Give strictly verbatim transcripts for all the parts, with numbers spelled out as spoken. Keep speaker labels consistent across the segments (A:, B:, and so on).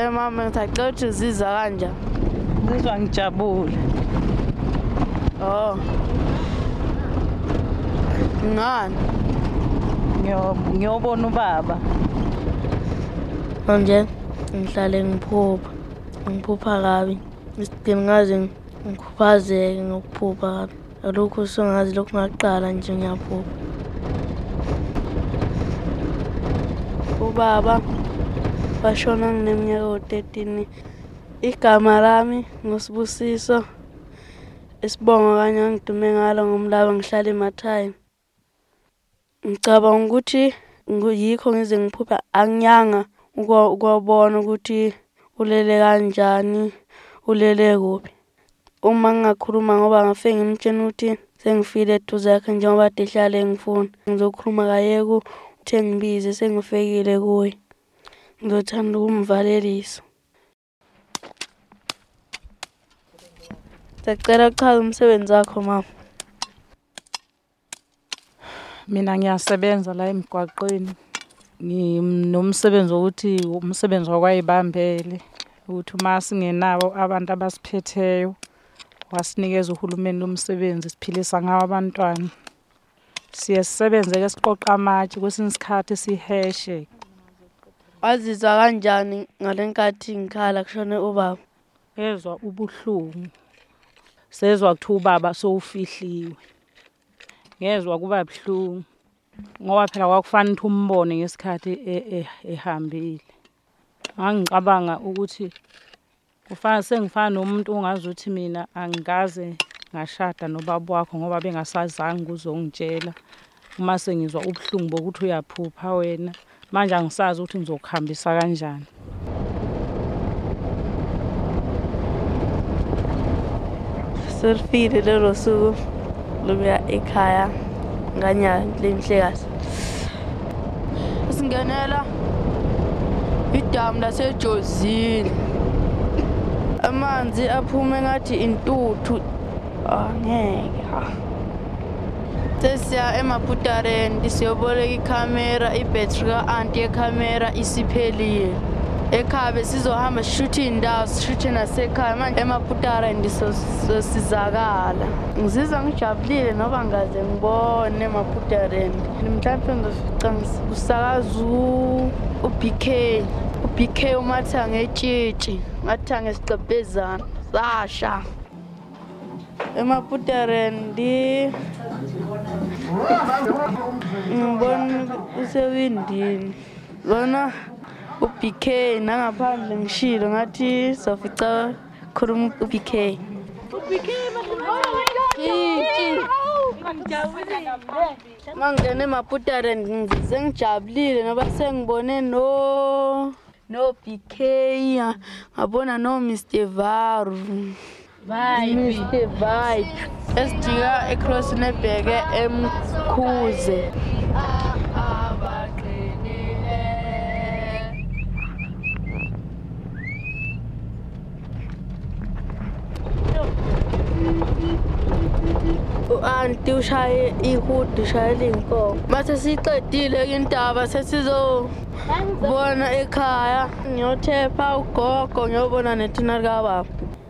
A: mama ngithacela ukuthi uzizwa kanjani?
B: Ngizizwa ngijabule.
A: Oh. Ngani?
B: Ngiyobona ubaba.
A: Manje ngihlale ngiphupha. Ngiphupha kabi. Isigcina ngaze ngikhuphazeke ngokuphupha kabi. Lokhu songazi lokhu ngaqala nje ngiyaphupha. Ubaba bashona ngineminyaka u-thirteen. Igama lami nguSibusiso. Isibongo kanye ngidume ngalo ngumlaba ngihlala eMathaya. Ngicabanga ukuthi yikho ngize ngiphupha anyanga ukubona ukuthi ulele kanjani, ulele kuphi. Uma ngingakhuluma ngoba ngafike ngimtshela ukuthi sengifile eduze yakhe njengoba dehlale ngifuna. Ngizokhuluma kayeku uthe ngibize sengifikile kuye. Ngizothanda ukumvalelisa. Sicela uchaze umsebenzi wakho mama.
B: Mina ngiyasebenza la emgwaqweni. Nginomsebenzi ukuthi umsebenzi wakwayibambele ukuthi uma singenawo abantu abasiphetheyo wasinikeza uhulumeni umsebenzi siphilisa ngawo abantwana. Siye sisebenze ke siqoqa amatshe kwesinye isikhathi siheshe. Wazizwa kanjani ngalenkathi ngikhala kushone ubaba? Ezwa ubuhlungu. Sezwa ukuthi ubaba sowufihliwe. Ngezwe kuba buhlungu ngoba phela kwakufanele ukuthi umbone ngesikhathi ehambile. Ngangicabanga ukuthi kufanele sengifana nomuntu ongazi ukuthi mina angikaze ngashada nobaba wakho ngoba bengasazange ukuzongitshela. Uma sengizwa ubuhlungu bokuthi uyaphupha wena manje angisazi ukuthi ngizokuhambisa kanjani.
A: Sirfile lelo suku luya ekhaya nganya lemhlekazi. Singenela idamu laseJozini. Amanzi aphume ngathi intuthu. Angeke. Sesiya eMaphutareni siyoboleka ikhamera, ibattery ka-anti yekhamera isiphelile. Ekhaya sizohamba shooting indawo shooting nasekhaya manje eMaphutareni sosizakala. Ngizizwa ngijabulile noba ngaze ngibone eMaphutareni. Mhlawumbe ngizofica usakazu uB K. uB K umatha ngetshitshi, matha ngesicebhezana. Sasha. Emaphutareni ndi ngibona usewindini. Lona uB K nangaphandle ngishilo ngathi sofica khuluma uB K. uB K mangene eMaphutareni ngize ngijabulile ngoba sengibone no no B K ngabona no Mister Varu. Vibe Mister Vibe. Esijika across nebheke eMkhuze. U-anti ushaye ihudu ushayela inkomo. Mase siqedile indaba sesizobona ekhaya. Ngiyothepha ugogo ngiyobona nethina likababa.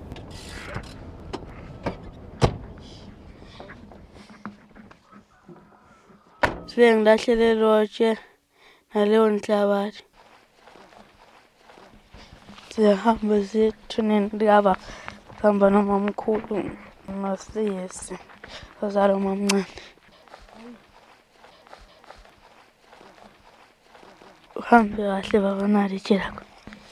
A: Sifike ngilahlele lotshe naleyo nhlabathi. Sihamba sithuneni likababa. Sihamba nomamkhulu ngasiyesi. Ozalo mamncane. Uhambe kahle baba nali tshela.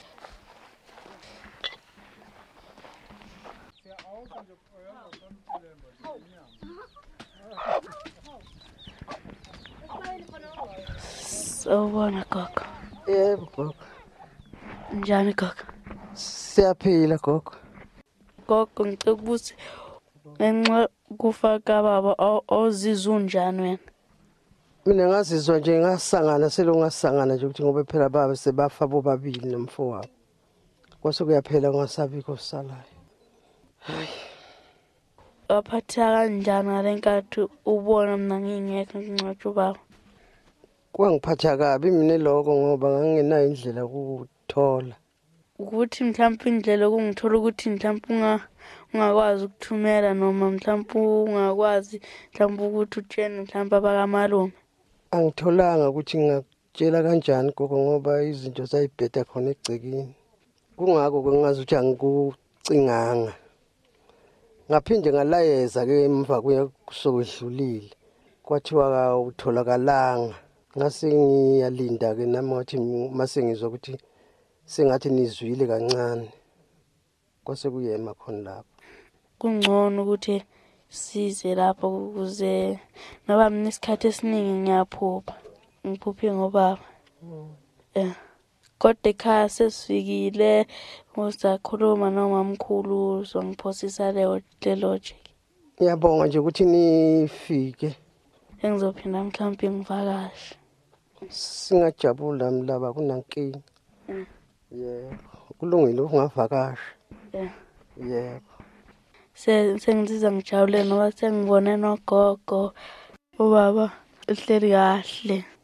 A: Sawubona gogo.
C: Yebo gogo.
A: Njani gogo?
C: Siyaphila gogo.
A: Gogo ngicela ukubuza enxa kufaka baba ozizwa unjani wena?
C: Mina ngazizwa nje ngasangana selongasangana nje ukuthi ngoba phela baba sebafa bobabili nomfowabo. Kwase kuyaphela ngasabikho sisalayo. Hayi.
A: Waphatha kanjani ngalenkathi ubona mina ngingekho ngincwatsha ubaba?
C: Kwangiphatha kabi mina lokho ngoba ngangenayo indlela ukuthola.
A: ukuthi mhlawumbe indlela okungithola ukuthi mhlawumbe unga ungakwazi ukuthumela noma mhlawumbe ungakwazi mhlawumbe ukuthi utshene mhlawumbe abakamalume.
C: Angitholanga ukuthi ngingakutshela kanjani gogo ngoba izinto zayibheda khona egcekeni. Kungakho ngingazi ukuthi angikucinganga. Ngaphinde ngalayeza ke emva kusokwedlulile. Kwathiwa utholakalanga. Ngase ngiyalinda ke nami ngathi mase ngizwa ukuthi sengathi nizwile kancane. Kwase kuyema khona lapho.
A: Kungcono ukuthi size lapho ukuze ngoba mina isikhathi esiningi ngiyaphupha. Ngiphuphe ngobaba. Eh. Kodwa ekhaya sesifikile uzakhuluma nomamkhulu uzongiphosisa leyo logic.
C: Ngiyabonga nje ukuthi nifike.
A: Engizophinda mhlawumbe ngivakashe.
C: Singajabula mlaba kunankingi. Yebo. Kulungile ungavakasha.
A: Yeah.
C: Yebo.
A: Se sengizizwa ngijabule ngoba sengibone nogogo ubaba uhleli kahle.